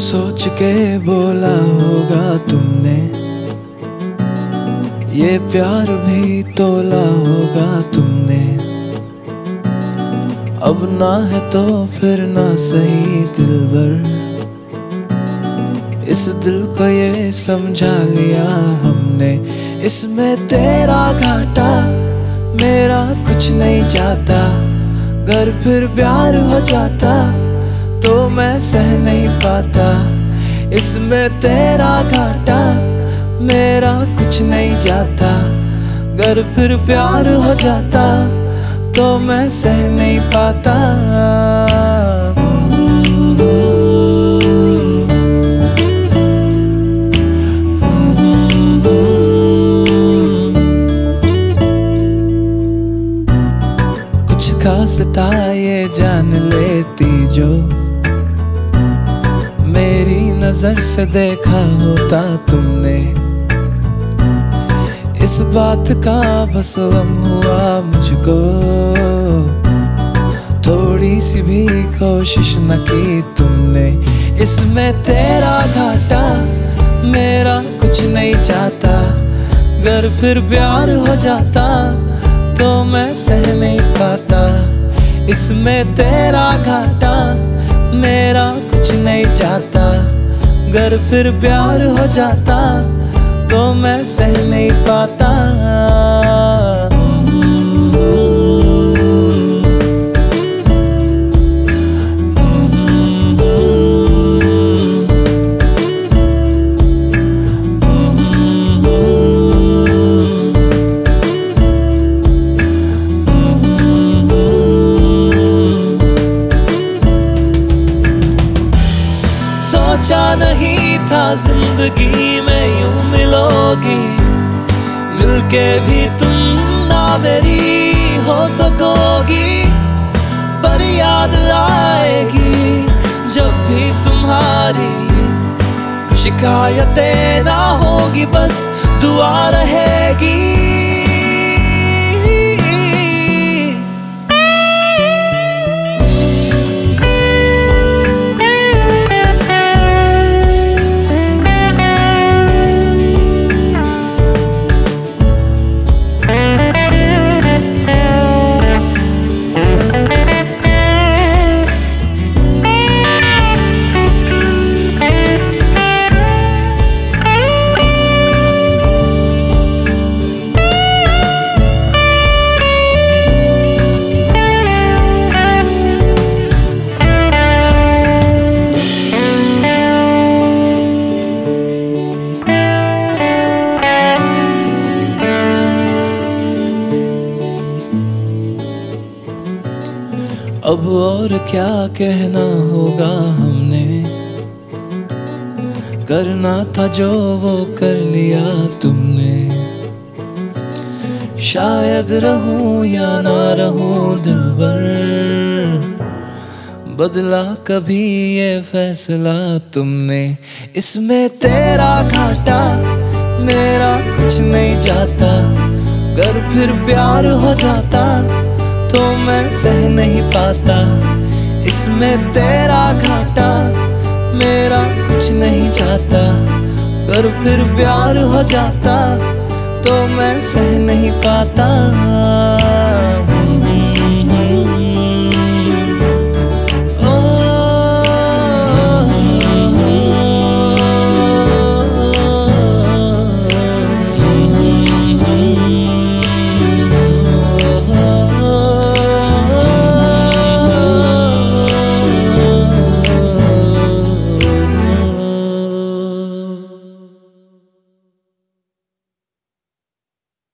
सोच के बोला होगा तुमने, ये प्यार भी तोला होगा तुमने। अब ना है तो फिर ना सही दिलबर, इस दिल को ये समझा लिया हमने। इसमें तेरा घाटा मेरा कुछ नहीं जाता, अगर फिर प्यार हो जाता तो मैं सह नहीं पाता। इसमें तेरा घाटा मेरा कुछ नहीं जाता, अगर फिर प्यार हो जाता तो मैं सह नहीं पाता। कुछ खास था ये जान लेती जो, मेरी नजर से देखा होता तुमने। इस बात का बस गम हुआ मुझको, थोड़ी सी भी कोशिश न की तुमने। इसमें तेरा घाटा मेरा कुछ नहीं जाता, अगर फिर प्यार हो जाता तो मैं सह नहीं पाता। इसमें तेरा घाटा मेरा कुछ नहीं जाता, अगर फिर प्यार हो जाता तो मैं सह नहीं पाता। सोचा नहीं था जिंदगी में यूं मिलोगी, मिलके भी तुम ना मेरी हो सकोगी। पर याद आएगी जब भी तुम्हारी, शिकायतें ना होगी बस दुआ रहेगी। अब और क्या कहना होगा हमने, करना था जो वो कर लिया तुमने। शायद रहूं या ना रहूं दिलबर, बदला कभी ये फैसला तुमने। इसमें तेरा घाटा मेरा कुछ नहीं जाता, अगर फिर प्यार हो जाता तो मैं सह नहीं पाता। इसमें तेरा घाटा मेरा कुछ नहीं जाता, अगर फिर प्यार हो जाता तो मैं सह नहीं पाता।